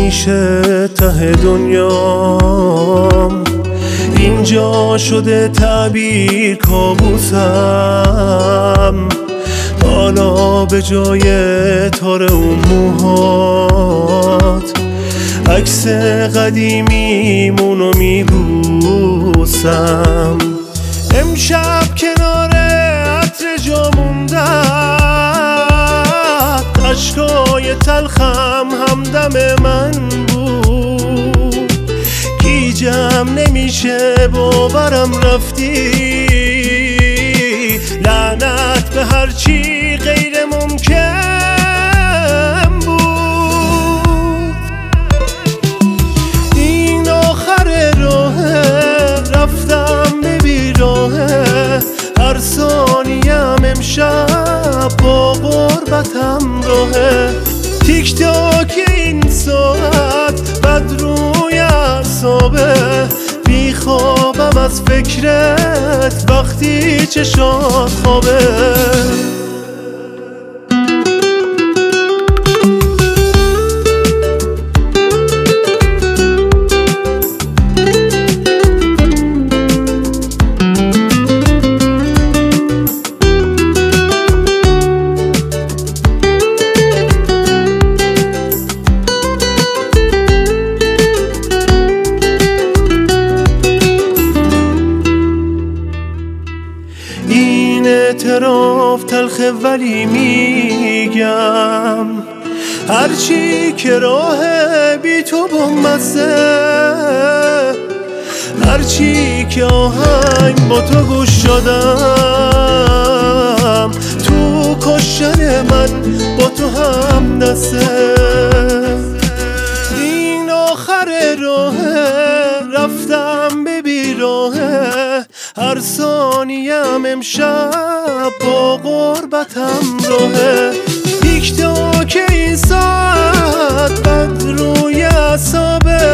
میشه ته دنیام، اینجا شده تعبیر کابوسم. حالا به جای تار اون موهات عکس قدیمیمونو میبوسم. امشب کنار عطر جا موندم، عشقای تلخم همدم من بود. گیجم نمیشه باورم رفتی، لعنت به هرچی غیر ممکن بود. این آخر راهه، رفتم به بیراهه، هر ثانیم امشب با غربتم راهه. تیک تاک این ساعت بد روی اعصابه، بیخوابم از فکرت وقتی چشات خوابه. این اعتراف تلخه ولی میگم، هرچی که راه بی تو بامزه، هرچی که آهنگ با تو گوش دادم، تو کشتن من با تو هم دسته. این آخر راهه، رفتم به بیراهه، هر ثانیم امشب با غربتم راهه. تیک تاک این ساعت بد روی اعصابه،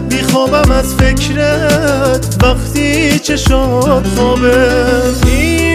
بیخوابم از فکرت وقتی چشات خوابه.